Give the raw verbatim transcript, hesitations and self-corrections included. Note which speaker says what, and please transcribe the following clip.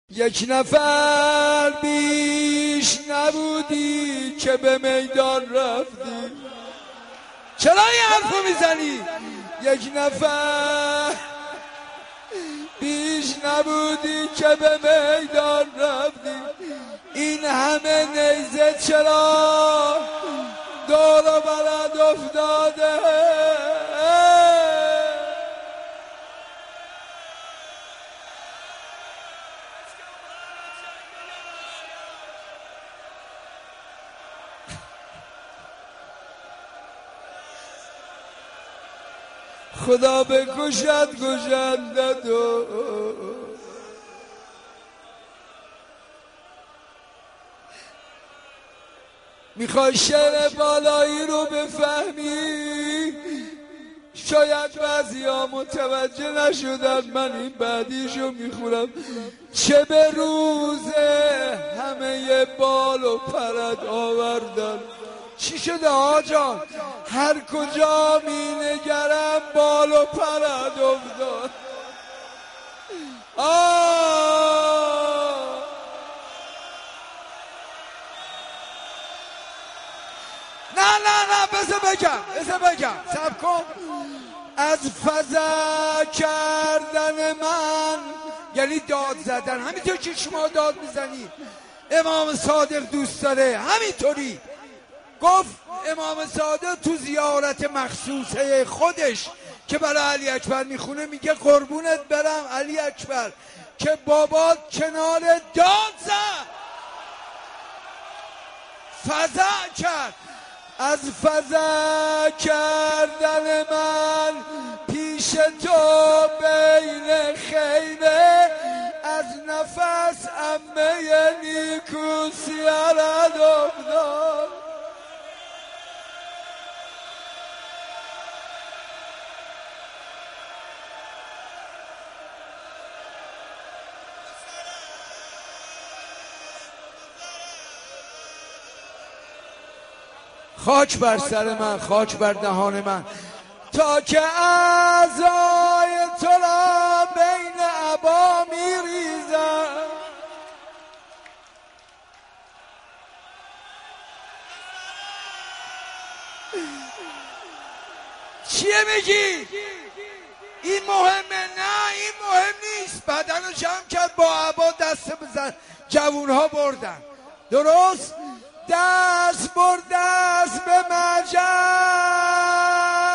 Speaker 1: یک نفر بیش نبودی که به میدان رفتی. چرا این حرفو میزنی؟ یک نفر بیش نبودی که به میدان رفتی. این همه نیزه چرا دور و برت افتاده؟ خدا بکشد کشنده تو. میخوای شعر بالایی رو بفهمی؟ شاید بعضی ها متوجه نشدن، من این بعدیشو میخونم. چه به روز همه بال و پرد آوردن. چی شده آجان؟ هر کجا می نگرم بال و پرد افتاد. آه نه نه نه بذار بگم بذار بگم صبر کن. از فضا کردن من یعنی داد زدن، همینطور که شما داد میزنی امام صادق دوست داره همینطوری گفت. امام صادق تو زیارت مخصوصه خودش که برای علی اکبر میخونه میگه قربونت برم علی اکبر که بابات کنار داد زد، فضا کرد. از فضا کردن من پیش تو بین خیمه، از نفس امه نیکو سیارت افتاد. خاک بر سر من، خاک بر دهان من، تا که اعضای تو را بین عبا میریزم. چیه میگی؟ این مهمه؟ نه این مهم نیست. بدن رو جمع کرد با عبا دست بزن. جوونها بردن درست؟ دست بر دست به مجد